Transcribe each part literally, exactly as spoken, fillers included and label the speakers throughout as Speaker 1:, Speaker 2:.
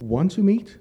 Speaker 1: want to meet?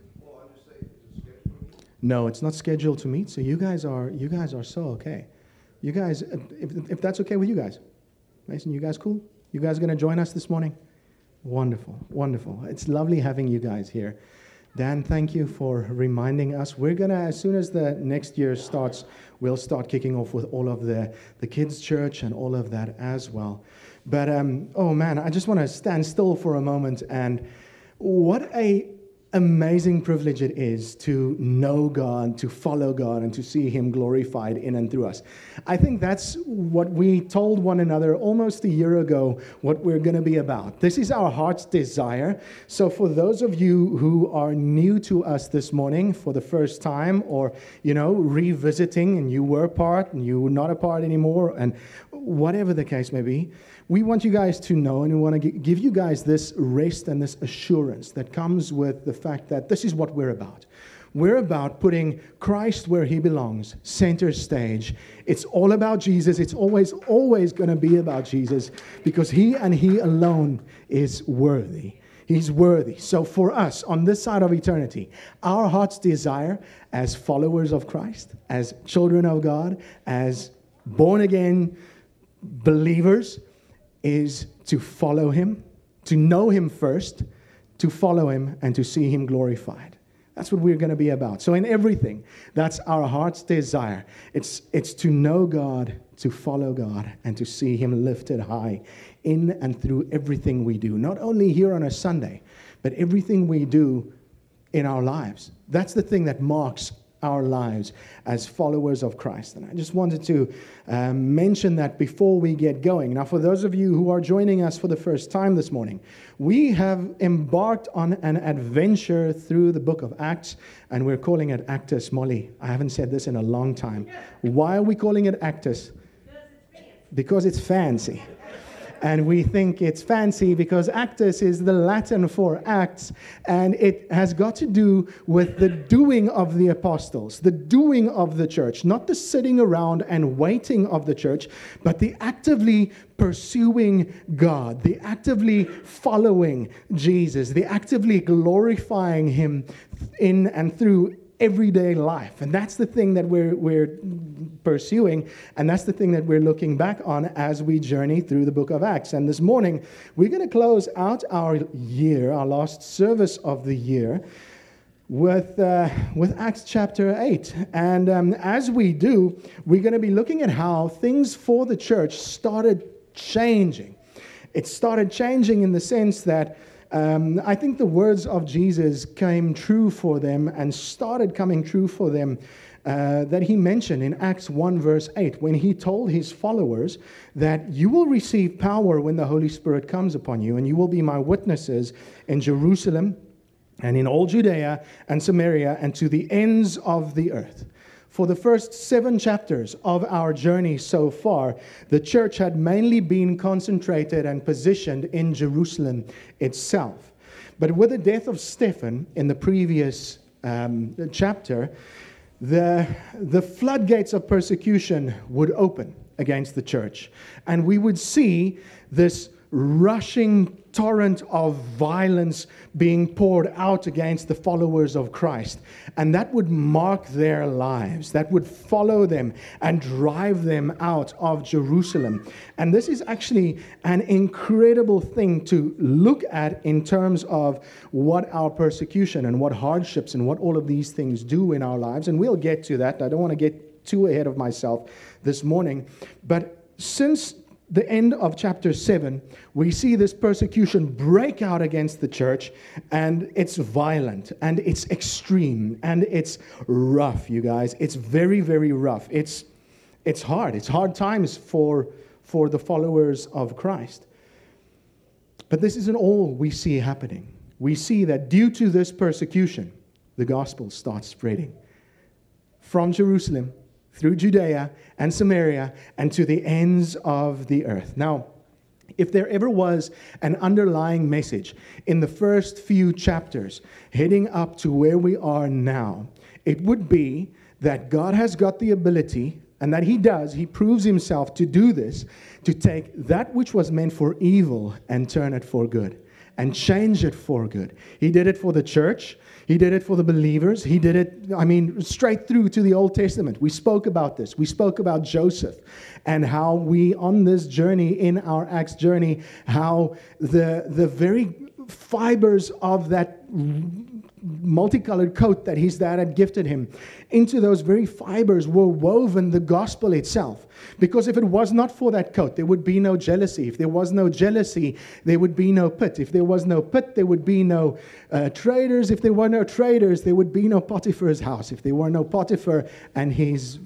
Speaker 1: No, it's not scheduled to meet. So you guys are you guys are so okay. You guys, if, if that's okay with you guys, Mason, you guys cool? You guys going to join us this morning? Wonderful, wonderful. It's lovely having you guys here. Dan, thank you for reminding us. We're going to, as soon as the next year starts, we'll start kicking off with all of the, the kids' church and all of that as well. But, um, oh man, I just want to stand still for a moment. And what a amazing privilege it is to know God, to follow God, and to see Him glorified in and through us. I think that's what we told one another almost a year ago, what we're going to be about. This is our heart's desire. So for those of you who are new to us this morning for the first time, or, you know, revisiting, and you were part, and you were not a part anymore, and whatever the case may be, we want you guys to know, and we want to give you guys this rest and this assurance that comes with the fact that this is what we're about. We're about putting Christ where He belongs, center stage. It's all about Jesus. It's always, always going to be about Jesus, because He and He alone is worthy. He's worthy. So for us, on this side of eternity, our heart's desire as followers of Christ, as children of God, as born-again believers, is to follow Him, to know Him first, to follow Him, and to see Him glorified. That's what we're going to be about. So in everything, that's our heart's desire. It's, it's to know God, to follow God, and to see Him lifted high in and through everything we do. Not only here on a Sunday, but everything we do in our lives. That's the thing that marks our lives as followers of Christ. And I just wanted to um, mention that before we get going. Now, for those of you who are joining us for the first time this morning, we have embarked on an adventure through the book of Acts, and we're calling it Actus. Molly, I haven't said this in a long time. Why are we calling it Actus? Because it's fancy. And we think it's fancy because Actus is the Latin for Acts, and it has got to do with the doing of the apostles, the doing of the church, not the sitting around and waiting of the church, but the actively pursuing God, the actively following Jesus, the actively glorifying Him in and through everyday life. And that's the thing that we're we're pursuing, and that's the thing that we're looking back on as we journey through the book of Acts. And this morning, we're going to close out our year, our last service of the year, with uh, with Acts chapter eight. And um, as we do, we're going to be looking at how things for the church started changing. It started changing in the sense that Um, I think the words of Jesus came true for them and started coming true for them uh, that He mentioned in Acts one verse eight, when He told His followers that you will receive power when the Holy Spirit comes upon you, and you will be my witnesses in Jerusalem and in all Judea and Samaria and to the ends of the earth. For the first seven chapters of our journey so far, the church had mainly been concentrated and positioned in Jerusalem itself. But with the death of Stephen in the previous um, chapter, the, the floodgates of persecution would open against the church. And we would see this rushing torrent of violence being poured out against the followers of Christ. And that would mark their lives. That would follow them and drive them out of Jerusalem. And this is actually an incredible thing to look at in terms of what our persecution and what hardships and what all of these things do in our lives. And we'll get to that. I don't want to get too ahead of myself this morning. But since the end of chapter seven, we see this persecution break out against the church, and it's violent, and it's extreme, and it's rough, you guys. It's very, very rough. It's it's hard. It's hard times for, for the followers of Christ. But this isn't all we see happening. We see that due to this persecution, the gospel starts spreading from Jerusalem through Judea and Samaria and to the ends of the earth. Now, if there ever was an underlying message in the first few chapters heading up to where we are now, it would be that God has got the ability, and that He does, He proves Himself to do this, to take that which was meant for evil and turn it for good. and change it for good. He did it for the church. He did it for the believers. He did it, I mean, straight through to the Old Testament. We spoke about this. We spoke about Joseph and how we, on this journey, in our Acts journey, how the, the very fibers of that multicolored coat that his dad had gifted him, into those very fibers were woven the gospel itself. Because if it was not for that coat, there would be no jealousy. If there was no jealousy, there would be no pit. If there was no pit, there would be no uh, traders. If there were no traders, there would be no Potiphar's house. If there were no Potiphar and his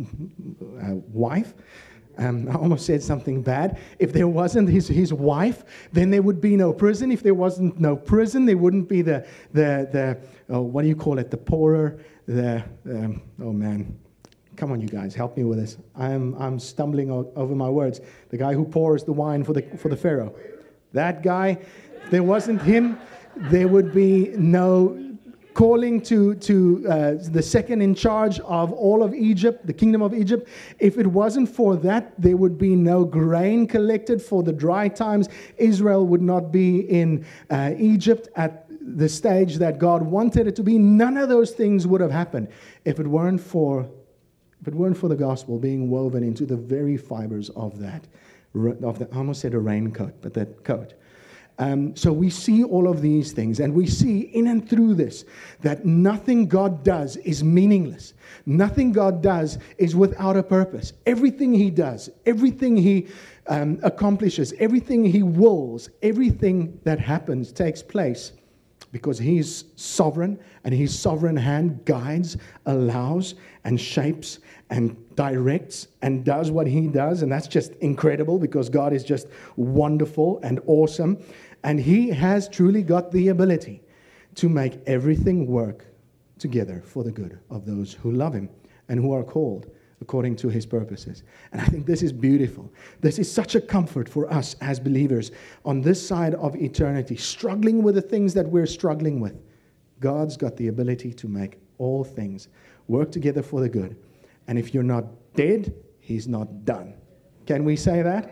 Speaker 1: uh, wife, Um, I almost said something bad. If there wasn't his, his wife, then there would be no prison. If there wasn't no prison, there wouldn't be the, the, the oh, what do you call it, the pourer, the, um, oh man, come on you guys, help me with this. I'm, I'm stumbling o- over my words. The guy who pours the wine for the, for the Pharaoh. That guy, if there wasn't him, there would be no calling to, to uh, the second in charge of all of Egypt, the kingdom of Egypt. If it wasn't for that, there would be no grain collected for the dry times. Israel would not be in uh, Egypt at the stage that God wanted it to be. None of those things would have happened if it weren't for, if it weren't for the gospel being woven into the very fibers of that, of the, I almost said a raincoat, but that coat. Um, so we see all of these things, and we see in and through this that nothing God does is meaningless. Nothing God does is without a purpose. Everything He does, everything He um, accomplishes, everything He wills, everything that happens takes place because He's sovereign, and His sovereign hand guides, allows, and shapes, and directs, and does what He does. And that's just incredible because God is just wonderful and awesome. And He has truly got the ability to make everything work together for the good of those who love Him and who are called according to His purposes. And I think this is beautiful. This is such a comfort for us as believers on this side of eternity, struggling with the things that we're struggling with. God's got the ability to make all things work together for the good. And if you're not dead, He's not done. Can we say that?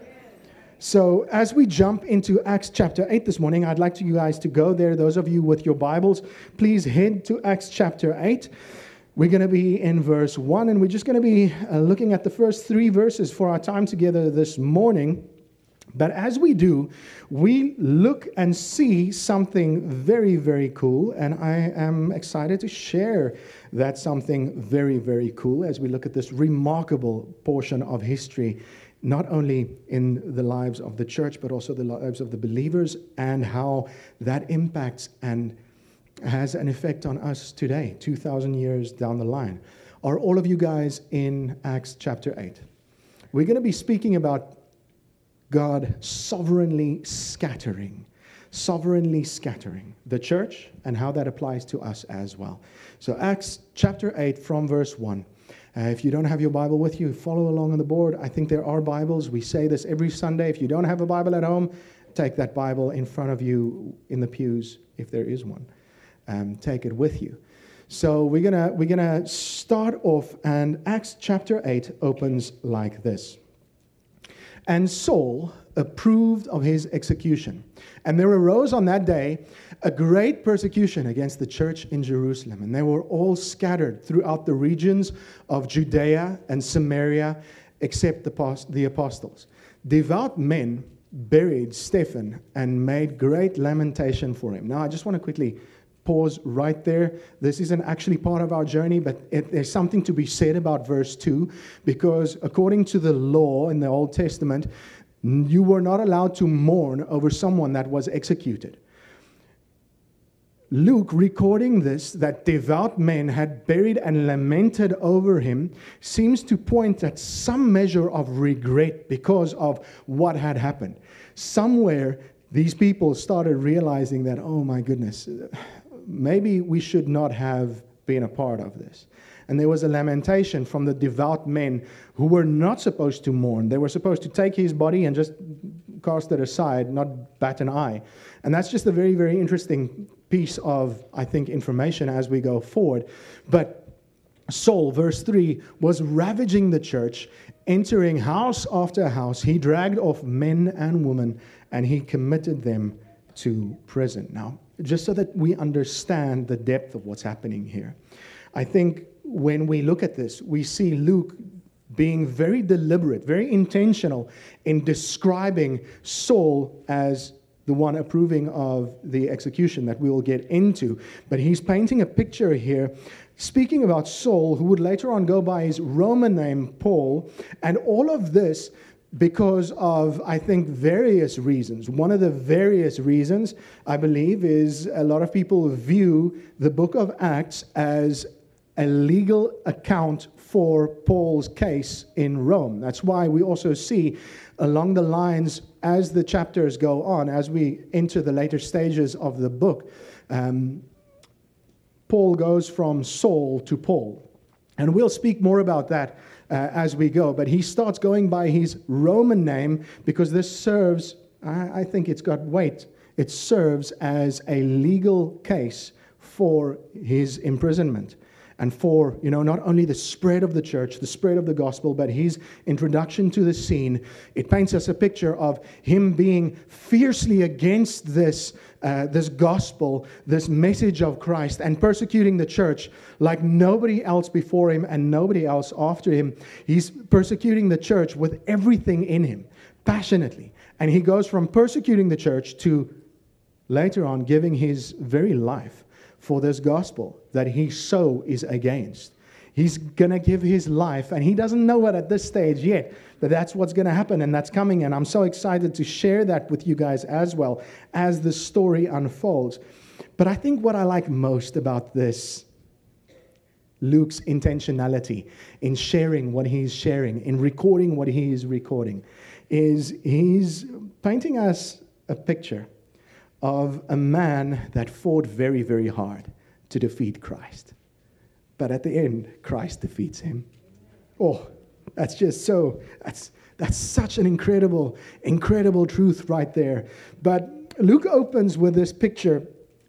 Speaker 1: So as we jump into Acts chapter eight this morning, I'd like you guys to go there. Those of you with your Bibles, please head to Acts chapter eight. We're going to be in verse one, and we're just going to be uh, looking at the first three verses for our time together this morning. But as we do, we look and see something very, very cool, and I am excited to share that something very, very cool as we look at this remarkable portion of history, not only in the lives of the church, but also the lives of the believers, and how that impacts and has an effect on us today, two thousand years down the line. Are all of you guys in Acts chapter eight? We're going to be speaking about God sovereignly scattering, sovereignly scattering the church and how that applies to us as well. So Acts chapter eight from verse one. Uh, if you don't have your Bible with you, follow along on the board. I think there are Bibles. We say this every Sunday. If you don't have a Bible at home, take that Bible in front of you in the pews, if there is one. Um, take it with you. So we're gonna we're gonna start off, and Acts chapter eight opens like this. And Saul approved of his execution. And there arose on that day a great persecution against the church in Jerusalem. And they were all scattered throughout the regions of Judea and Samaria, except the, the apostles. Devout men buried Stephen and made great lamentation for him. Now, I just want to quickly pause right there. This isn't actually part of our journey, but it, there's something to be said about verse two, because according to the law in the Old Testament, you were not allowed to mourn over someone that was executed. Luke, recording this, that devout men had buried and lamented over him, seems to point at some measure of regret because of what had happened. Somewhere, these people started realizing that, oh my goodness, maybe we should not have been a part of this. And there was a lamentation from the devout men who were not supposed to mourn. They were supposed to take his body and just cast it aside, not bat an eye. And that's just a very, very interesting piece of, I think, information as we go forward. But Saul, verse three, was ravaging the church, entering house after house. He dragged off men and women, and he committed them to prison. Now, just so that we understand the depth of what's happening here, I think when we look at this, we see Luke being very deliberate, very intentional in describing Saul as the one approving of the execution that we will get into. But he's painting a picture here, speaking about Saul, who would later on go by his Roman name, Paul, and all of this because of, I think, various reasons. One of the various reasons, I believe, is a lot of people view the book of Acts as a legal account for Paul's case in Rome. That's why we also see along the lines, as the chapters go on, as we enter the later stages of the book, um, Paul goes from Saul to Paul. And we'll speak more about that uh, as we go. But he starts going by his Roman name because this serves, I, I think it's got weight, it serves as a legal case for his imprisonment. And for, you know, not only the spread of the church, the spread of the gospel, but his introduction to the scene. It paints us a picture of him being fiercely against this, uh, this gospel, this message of Christ, and persecuting the church like nobody else before him and nobody else after him. He's persecuting the church with everything in him, passionately. And he goes from persecuting the church to later on giving his very life for this gospel that he so is against. He's going to give his life, and he doesn't know it at this stage yet, but that's what's going to happen, and that's coming, and I'm so excited to share that with you guys as well as the story unfolds. But I think what I like most about this, Luke's intentionality in sharing what he's sharing, in recording what he is recording, is he's painting us a picture of a man that fought very, very hard to defeat Christ. But at the end, Christ defeats him. Oh, that's just so, that's that's such an incredible, incredible truth right there. But Luke opens with this picture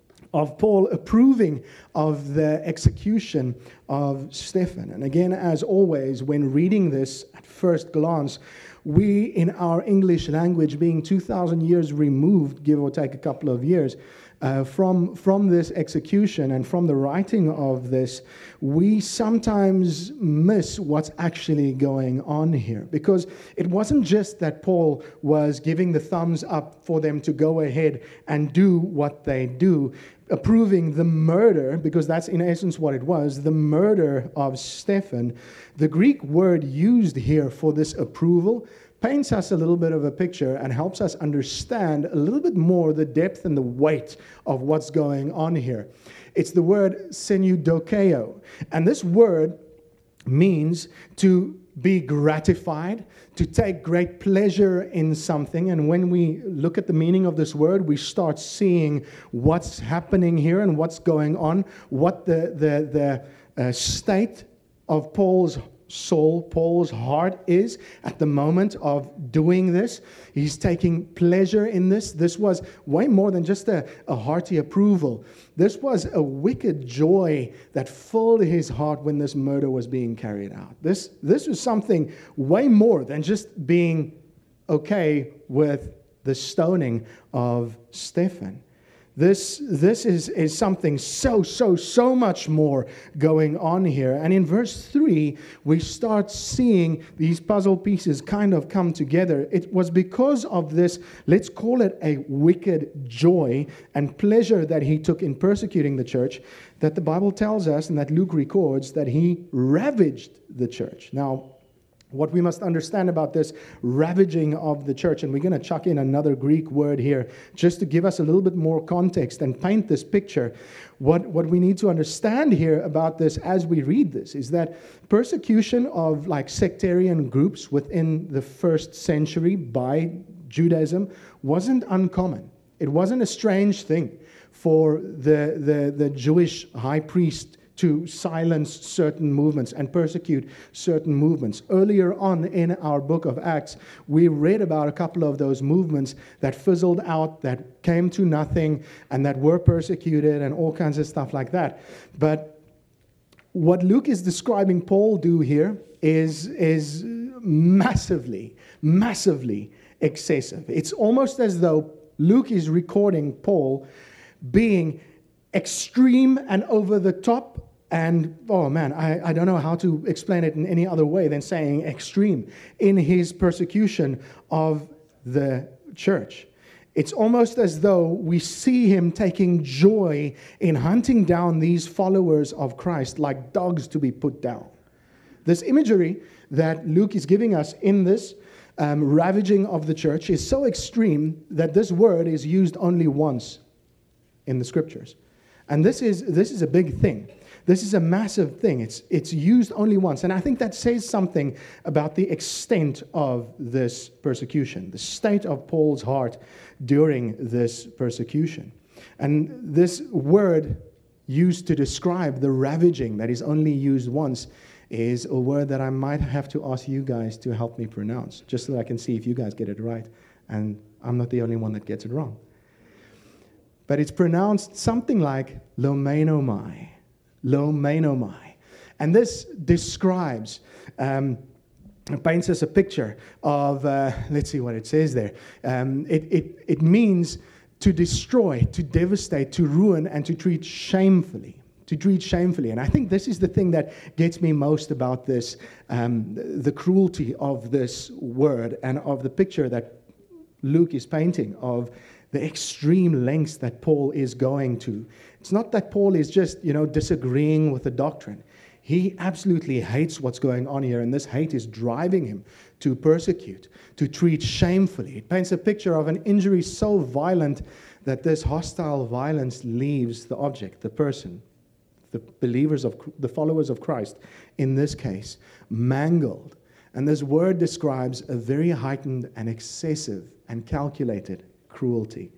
Speaker 1: of Paul approving of the execution of Stephen. And again, as always, when reading this at first glance, we, in our English language, being two thousand years removed, give or take a couple of years, uh, from, from this execution and from the writing of this, we sometimes miss what's actually going on here. Because it wasn't just that Paul was giving the thumbs up for them to go ahead and do what they do, approving the murder, because that's in essence what it was, the murder of Stephen. The Greek word used here for this approval paints us a little bit of a picture and helps us understand a little bit more the depth and the weight of what's going on here. It's the word senudokeo. And this word means to be gratified, to take great pleasure in something. And when we look at the meaning of this word, we start seeing what's happening here and what's going on, what the, the, the uh, state of Paul's soul, Paul's heart is at the moment of doing this. He's taking pleasure in this. This was way more than just a, a hearty approval. This was a wicked joy that filled his heart when this murder was being carried out. This, this was something way more than just being okay with the stoning of Stephen. This, this is, is something so, so, so much more going on here. And in verse three, we start seeing these puzzle pieces kind of come together. It was because of this, let's call it a wicked joy and pleasure that he took in persecuting the church, that the Bible tells us and that Luke records that he ravaged the church. Now, what we must understand about this ravaging of the church, and we're going to chuck in another Greek word here just to give us a little bit more context and paint this picture. What, what we need to understand here about this as we read this is that persecution of like sectarian groups within the first century by Judaism wasn't uncommon. It wasn't a strange thing for the, the, the Jewish high priest to silence certain movements and persecute certain movements. Earlier on in our book of Acts, we read about a couple of those movements that fizzled out, that came to nothing, and that were persecuted and all kinds of stuff like that. But what Luke is describing Paul do here is, is massively, massively excessive. It's almost as though Luke is recording Paul being extreme and over the top. And, oh man, I, I don't know how to explain it in any other way than saying extreme in his persecution of the church. It's almost as though we see him taking joy in hunting down these followers of Christ like dogs to be put down. This imagery that Luke is giving us in this um, ravaging of the church is so extreme that this word is used only once in the scriptures. And this is this is a big thing. This is a massive thing. It's it's used only once. And I think that says something about the extent of this persecution, the state of Paul's heart during this persecution. And this word used to describe the ravaging that is only used once is a word that I might have to ask you guys to help me pronounce, just so that I can see if you guys get it right. And I'm not the only one that gets it wrong. But it's pronounced something like lomenomai. Lomenomai. And this describes, um, it paints us a picture of, uh, let's see what it says there. Um, it, it, it means to destroy, to devastate, to ruin, and to treat shamefully. To treat shamefully. And I think this is the thing that gets me most about this, um, the cruelty of this word and of the picture that Luke is painting of the extreme lengths that Paul is going to. It's not that Paul is just, you know, disagreeing with the doctrine. He absolutely hates what's going on here, and this hate is driving him to persecute, to treat shamefully. It paints a picture of an injury so violent that this hostile violence leaves the object, the person, the believers of the followers of Christ, in this case, mangled. And this word describes a very heightened and excessive and calculated cruelty.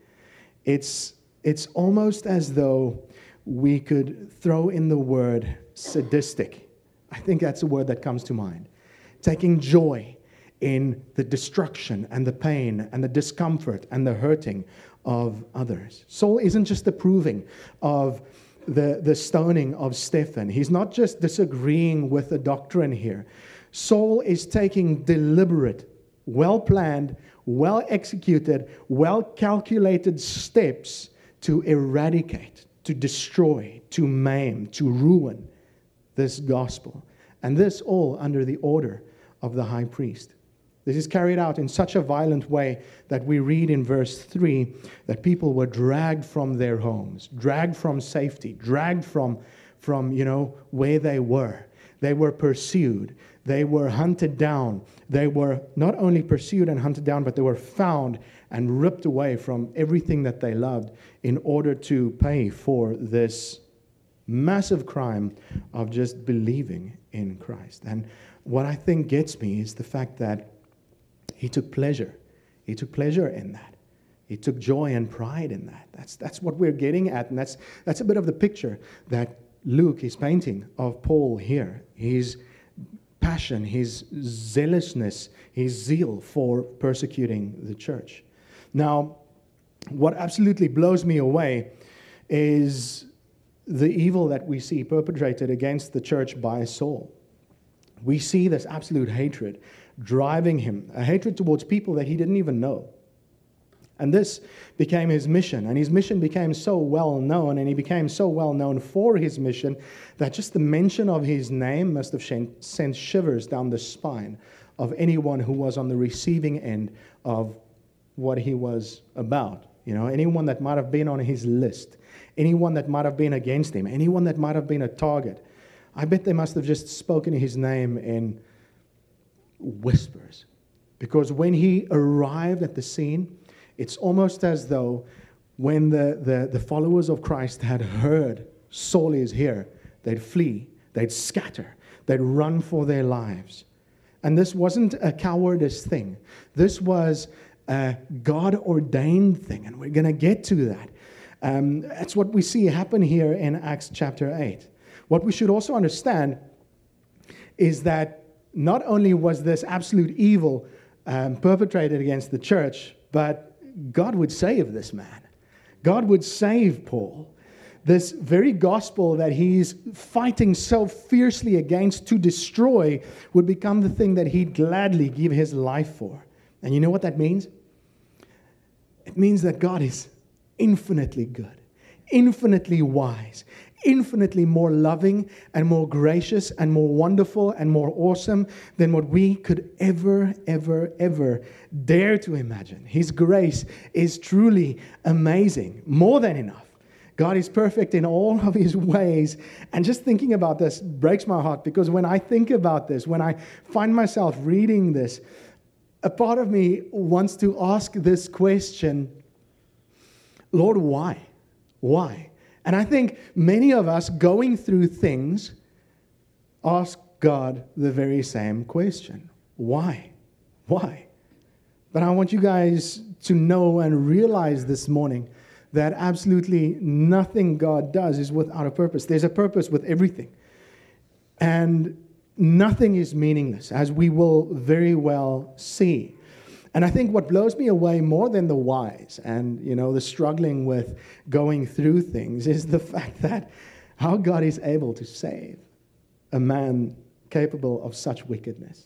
Speaker 1: It's it's almost as though we could throw in the word sadistic. I think that's a word that comes to mind. Taking joy in the destruction and the pain and the discomfort and the hurting of others. Saul isn't just approving of the, the stoning of Stephen. He's not just disagreeing with the doctrine here. Saul is taking deliberate, well-planned, well-executed, well-calculated steps to eradicate, to destroy, to maim, to ruin this gospel. And this all under the order of the high priest. This is carried out in such a violent way that we read in verse three that people were dragged from their homes, dragged from safety, dragged from, from you know, where they were. They were pursued. They were hunted down. They were not only pursued and hunted down, but they were found and ripped away from everything that they loved in order to pay for this massive crime of just believing in Christ. And what I think gets me is the fact that he took pleasure. He took pleasure in that. He took joy and pride in that. That's that's what we're getting at, and that's that's a bit of the picture that Luke is painting of Paul here. His passion, his zealousness, his zeal for persecuting the church. Now, what absolutely blows me away is the evil that we see perpetrated against the church by Saul. We see this absolute hatred driving him, a hatred towards people that he didn't even know. And this became his mission, and his mission became so well known, and he became so well known for his mission that just the mention of his name must have sent shivers down the spine of anyone who was on the receiving end of what he was about. You know, anyone that might have been on his list, anyone that might have been against him, anyone that might have been a target. I bet they must have just spoken his name in whispers. Because when he arrived at the scene, it's almost as though when the, the, the followers of Christ had heard Saul is here, they'd flee, they'd scatter, they'd run for their lives. And this wasn't a cowardice thing. This was a God-ordained thing, and we're going to get to that. Um, that's what we see happen here in Acts chapter eight. What we should also understand is that not only was this absolute evil um, perpetrated against the church, but God would save this man. God would save Paul. This very gospel that he's fighting so fiercely against to destroy would become the thing that he'd gladly give his life for. And you know what that means? It means that God is infinitely good, infinitely wise, infinitely more loving and more gracious and more wonderful and more awesome than what we could ever, ever, ever dare to imagine. His grace is truly amazing, more than enough. God is perfect in all of His ways. And just thinking about this breaks my heart, because when I think about this, when I find myself reading this, a part of me wants to ask this question, Lord, why? Why? And I think many of us going through things ask God the very same question. Why? Why? But I want you guys to know and realize this morning that absolutely nothing God does is without a purpose. There's a purpose with everything. And nothing is meaningless, as we will very well see. And I think what blows me away more than the whys and, you know, the struggling with going through things is the fact that how God is able to save a man capable of such wickedness.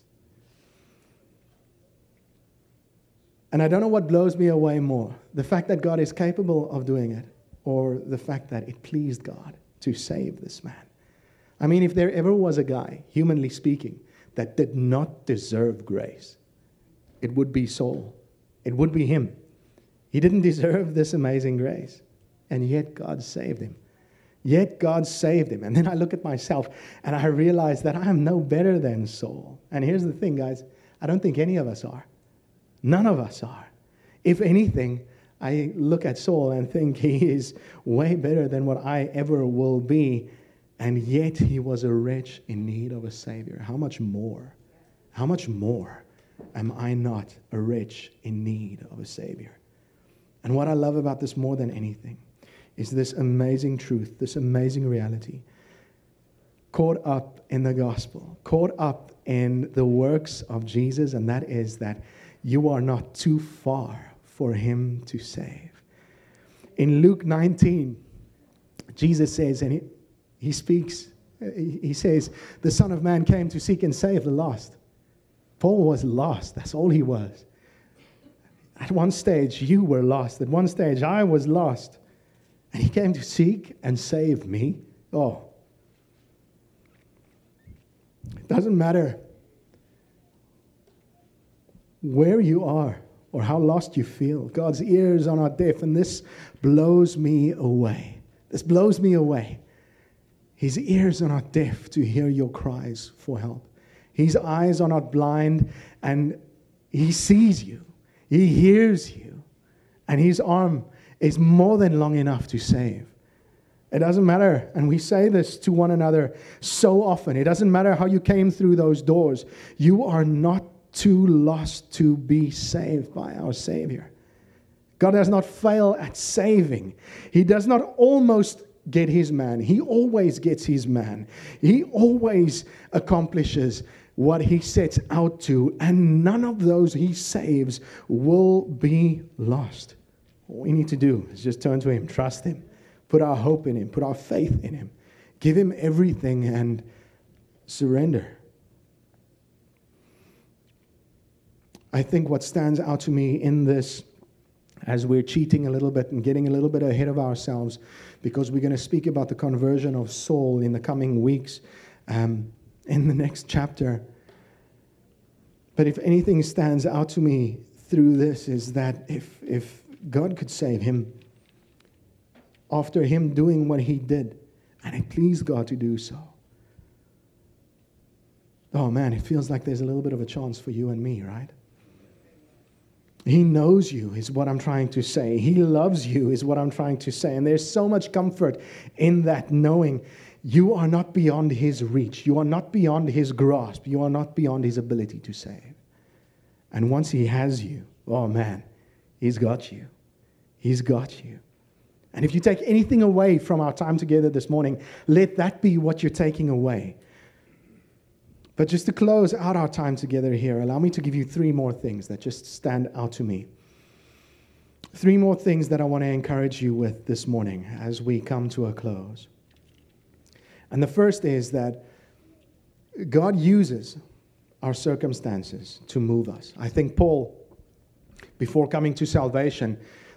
Speaker 1: And I don't know what blows me away more, the fact that God is capable of doing it, or the fact that it pleased God to save this man. I mean, if there ever was a guy, humanly speaking, that did not deserve grace, it would be Saul. It would be him. He didn't deserve this amazing grace. And yet God saved him. Yet God saved him. And then I look at myself and I realize that I am no better than Saul. And here's the thing, guys. I don't think any of us are. None of us are. If anything, I look at Saul and think he is way better than what I ever will be. And yet he was a wretch in need of a Savior. How much more? How much more am I not a wretch in need of a Savior? And what I love about this more than anything is this amazing truth, this amazing reality, caught up in the gospel, caught up in the works of Jesus, and that is that you are not too far for Him to save. In Luke nineteen, Jesus says, and he, he speaks, he says, the Son of Man came to seek and save the lost. Paul was lost. That's all he was. At one stage, you were lost. At one stage, I was lost. And He came to seek and save me. Oh. It doesn't matter where you are or how lost you feel. God's ears are not deaf, and this blows me away. This blows me away. His ears are not deaf to hear your cries for help. His eyes are not blind, and He sees you. He hears you. And His arm is more than long enough to save. It doesn't matter, and we say this to one another so often, it doesn't matter how you came through those doors. You are not too lost to be saved by our Savior. God does not fail at saving. He does not almost get His man. He always gets His man. He always accomplishes what He sets out to, and none of those He saves will be lost. All we need to do is just turn to Him, trust Him, put our hope in Him, put our faith in Him, give Him everything and surrender. I think what stands out to me in this, as we're cheating a little bit and getting a little bit ahead of ourselves, because we're going to speak about the conversion of Saul in the coming weeks, um, in the next chapter. But if anything stands out to me through this is that if if God could save him after him doing what he did, and it pleased God to do so, oh man, it feels like there's a little bit of a chance for you and me, right? He knows you, is what I'm trying to say. He loves you, is what I'm trying to say. And there's so much comfort in that, knowing you are not beyond His reach. You are not beyond His grasp. You are not beyond His ability to save. And once He has you, oh man, He's got you. He's got you. And if you take anything away from our time together this morning, let that be what you're taking away. But just to close out our time together here, allow me to give you three more things that just stand out to me. Three more things that I want to encourage you with this morning as we come to a close. And the first is that God uses our circumstances to move us. I think Paul, before coming to salvation,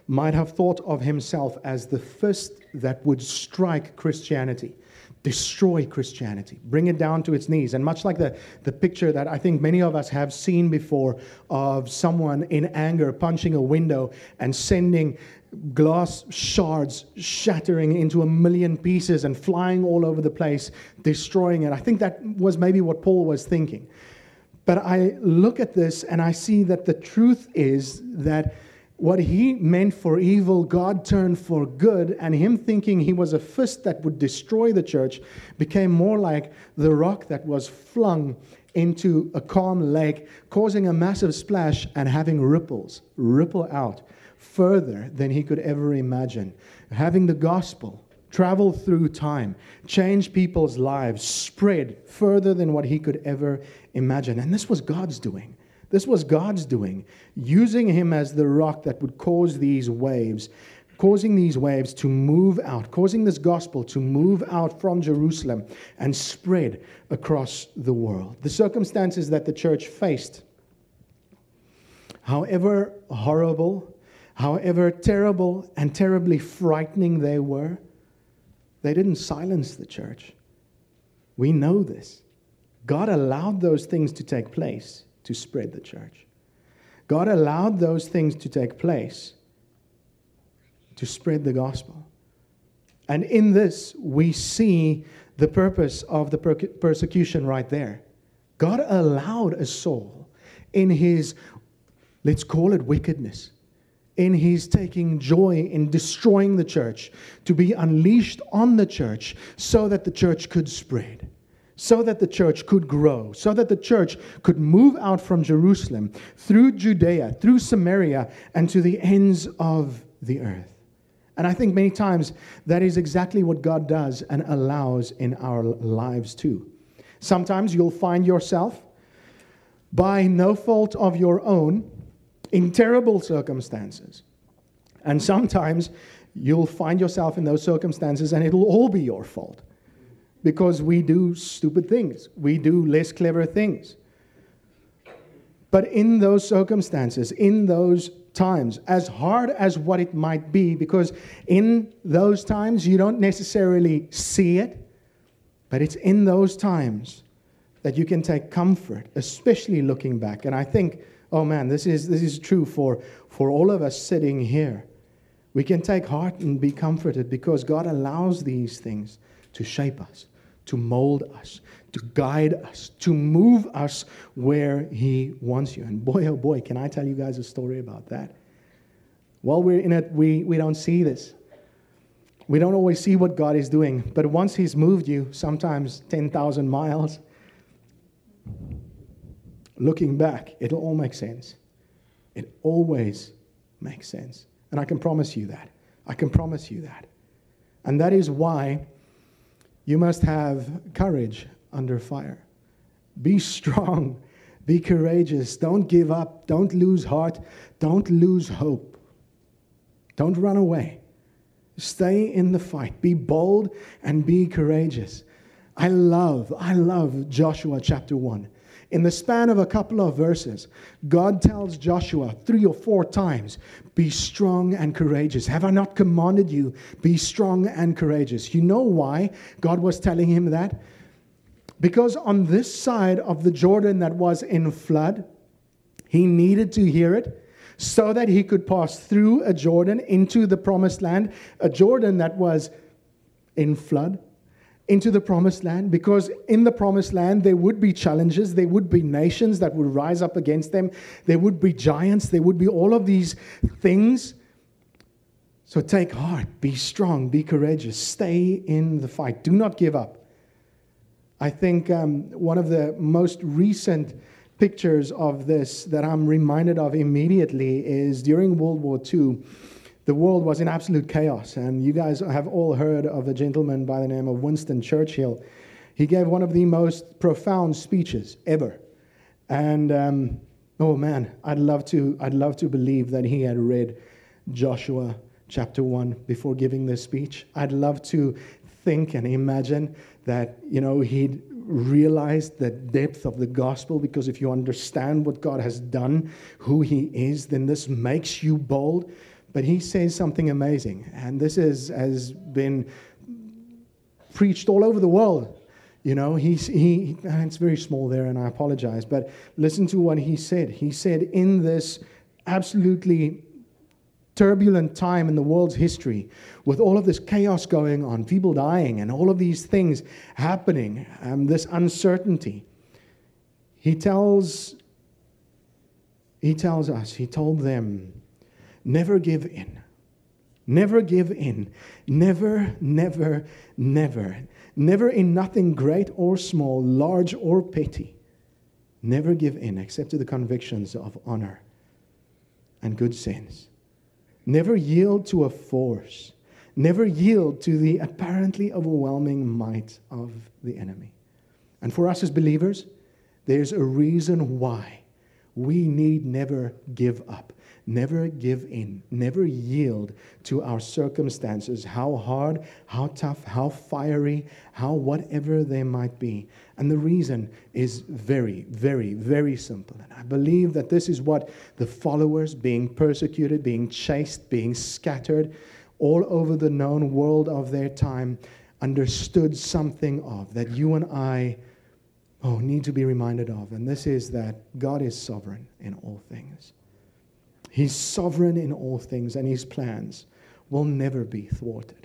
Speaker 1: might have thought of himself as the fist that would strike Christianity, destroy Christianity, bring it down to its knees. And much like the, the picture that I think many of us have seen before of someone in anger punching a window and sending glass shards shattering into a million pieces and flying all over the place, destroying it. I think that was maybe what Paul was thinking. But I look at this and I see that the truth is that what he meant for evil, God turned for good, and him thinking he was a fist that would destroy the church became more like the rock that was flung into a calm lake, causing a massive splash and having ripples ripple out further than he could ever imagine. Having the gospel travel through time, change people's lives, spread further than what he could ever imagine. And this was God's doing. This was God's doing, using him as the rock that would cause these waves, causing these waves to move out, causing this gospel to move out from Jerusalem and spread across the world. The circumstances that the church faced, however horrible, however terrible and terribly frightening they were, they didn't silence the church. We know this. God allowed those things to take place to spread the church. God allowed those things to take place to spread the gospel. And in this, we see the purpose of the per- persecution right there. God allowed a Saul in his, let's call it wickedness, in his taking joy in destroying the church, to be unleashed on the church so that the church could spread, so that the church could grow, so that the church could move out from Jerusalem, through Judea, through Samaria, and to the ends of the earth. And I think many times that is exactly what God does and allows in our lives too. Sometimes you'll find yourself, by no fault of your own, in terrible circumstances. And sometimes you'll find yourself in those circumstances and it'll all be your fault. Because we do stupid things. We do less clever things. But in those circumstances, in those times, as hard as what it might be, because in those times you don't necessarily see it, but it's in those times that you can take comfort, especially looking back. And I think, oh man, this is this is true for, for all of us sitting here. We can take heart and be comforted because God allows these things to shape us, to mold us, to guide us, to move us where He wants you. And boy, oh boy, can I tell you guys a story about that. While we're in it, we, we don't see this. We don't always see what God is doing. But once He's moved you, sometimes ten thousand miles, looking back, it'll all make sense. It always makes sense. And I can promise you that. I can promise you that. And that is why you must have courage under fire. Be strong. Be courageous. Don't give up. Don't lose heart. Don't lose hope. Don't run away. Stay in the fight. Be bold and be courageous. I love, I love Joshua chapter one. In the span of a couple of verses, God tells Joshua three or four times, be strong and courageous. Have I not commanded you? Be strong and courageous. You know why God was telling him that? Because on this side of the Jordan that was in flood, he needed to hear it so that he could pass through a Jordan into the promised land, a Jordan that was in flood, into the promised land, because in the promised land there would be challenges, there would be nations that would rise up against them, there would be giants, there would be all of these things. So take heart, be strong, be courageous, stay in the fight, do not give up. I think um, one of the most recent pictures of this that I'm reminded of immediately is during World War Two. The world was in absolute chaos, and you guys have all heard of a gentleman by the name of Winston Churchill. He gave one of the most profound speeches ever, and um, oh man, I'd love to, I'd love to believe that he had read Joshua chapter one before giving this speech. I'd love to think and imagine that, you know, he'd realized the depth of the gospel, because if you understand what God has done, who He is, then this makes you bold. But he says something amazing, and this is, has been preached all over the world. You know, he's, he, and it's very small there, and I apologize, but listen to what he said. He said, in this absolutely turbulent time in the world's history, with all of this chaos going on, people dying, and all of these things happening, um, this uncertainty, he tells, he tells us, he told them, never give in. Never give in. Never, never, never. Never in nothing great or small, large or petty. Never give in except to the convictions of honor and good sense. Never yield to a force. Never yield to the apparently overwhelming might of the enemy. And for us as believers, there's a reason why we need never give up. Never give in, never yield to our circumstances, how hard, how tough, how fiery, how whatever they might be. And the reason is very, very, very simple. And I believe that this is what the followers, being persecuted, being chased, being scattered all over the known world of their time, understood something of, that you and I oh, need to be reminded of. And this is that God is sovereign in all things. He's sovereign in all things, and his plans will never be thwarted.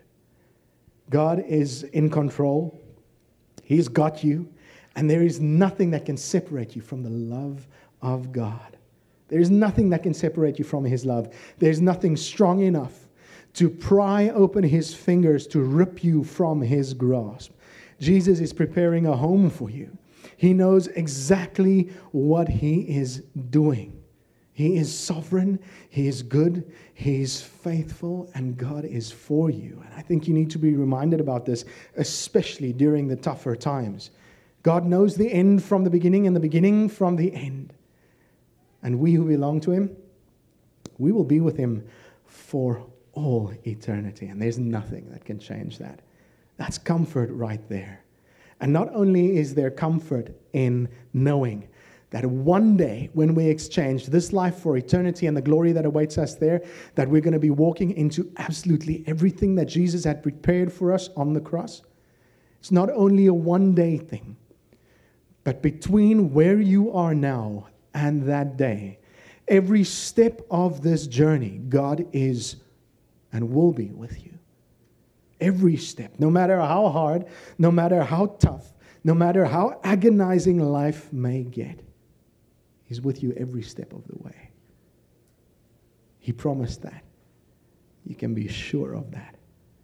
Speaker 1: God is in control. He's got you, and there is nothing that can separate you from the love of God. There is nothing that can separate you from his love. There's nothing strong enough to pry open his fingers to rip you from his grasp. Jesus is preparing a home for you. He knows exactly what he is doing. He is sovereign, he is good, he is faithful, and God is for you. And I think you need to be reminded about this, especially during the tougher times. God knows the end from the beginning and the beginning from the end. And we who belong to him, we will be with him for all eternity. And there's nothing that can change that. That's comfort right there. And not only is there comfort in knowing that one day when we exchange this life for eternity and the glory that awaits us there, that we're going to be walking into absolutely everything that Jesus had prepared for us on the cross. It's not only a one-day thing, but between where you are now and that day, every step of this journey, God is and will be with you. Every step, no matter how hard, no matter how tough, no matter how agonizing life may get. He's with you every step of the way. He promised that. You can be sure of that.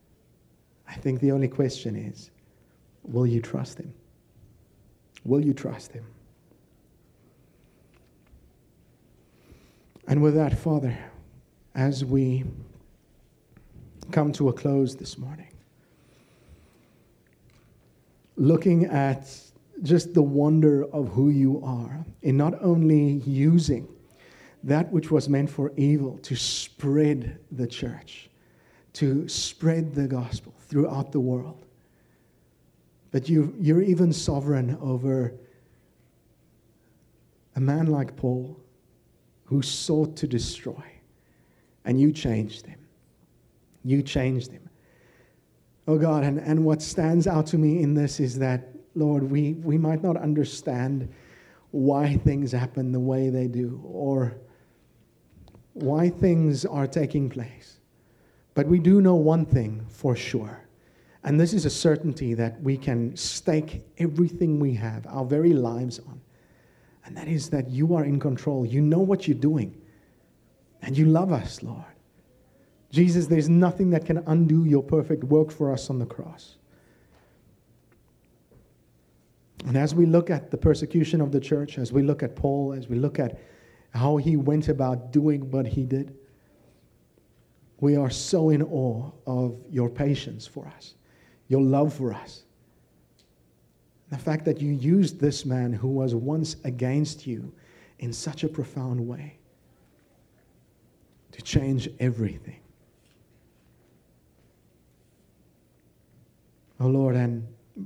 Speaker 1: I think the only question is, will you trust him? Will you trust him? And with that, Father, as we come to a close this morning, looking at just the wonder of who you are in not only using that which was meant for evil to spread the church, to spread the gospel throughout the world, but you, you're even sovereign over a man like Paul who sought to destroy, and you changed him. You changed him. Oh God, and, and what stands out to me in this is that, Lord, we, we might not understand why things happen the way they do or why things are taking place. But we do know one thing for sure. And this is a certainty that we can stake everything we have, our very lives on. And that is that you are in control. You know what you're doing. And you love us, Lord. Jesus, there's nothing that can undo your perfect work for us on the cross. And as we look at the persecution of the church, as we look at Paul, as we look at how he went about doing what he did, we are so in awe of your patience for us, your love for us. The fact that you used this man who was once against you in such a profound way to change everything. Oh Lord, and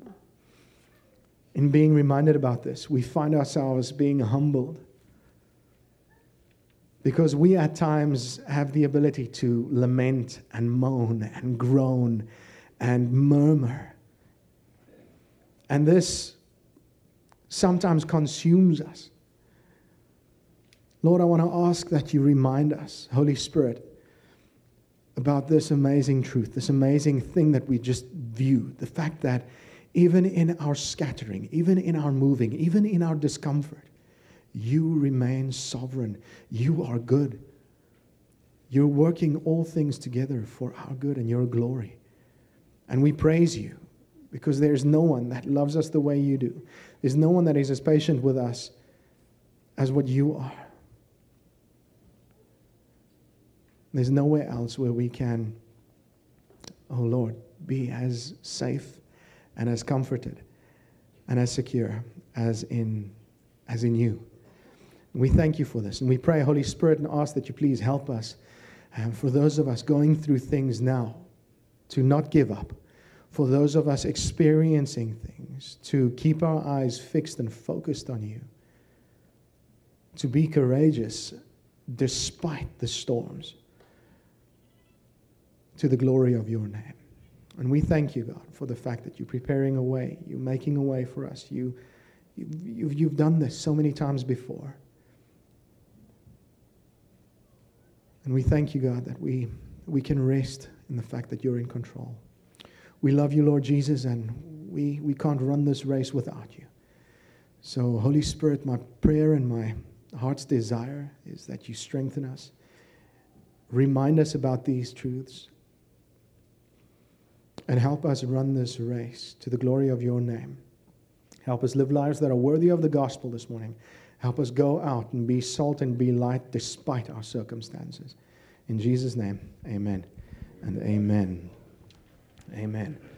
Speaker 1: in being reminded about this, we find ourselves being humbled Because we at times have the ability to lament and moan and groan and murmur. And this sometimes consumes us. Lord, I want to ask that you remind us, Holy Spirit, about this amazing truth, this amazing thing that we just viewed. The fact that even in our scattering, even in our moving, even in our discomfort, you remain sovereign. You are good. You're working all things together for our good and your glory. And we praise you because there's no one that loves us the way you do. There's no one that is as patient with us as what you are. There's nowhere else where we can, oh Lord, be as safe and as comforted and as secure as in, as in you. We thank you for this. And we pray, Holy Spirit, and ask that you please help us. And for those of us going through things now, to not give up. For those of us experiencing things, to keep our eyes fixed and focused on you. To be courageous despite the storms. To the glory of your name. And we thank you, God, for the fact that you're preparing a way. You're making a way for us. You, you, you've, you've done this so many times before. And we thank you, God, that we, we can rest in the fact that you're in control. We love you, Lord Jesus, and we, we can't run this race without you. So, Holy Spirit, my prayer and my heart's desire is that you strengthen us. Remind us about these truths. And help us run this race to the glory of your name. Help us live lives that are worthy of the gospel this morning. Help us go out and be salt and be light despite our circumstances. In Jesus' name, amen and amen. Amen.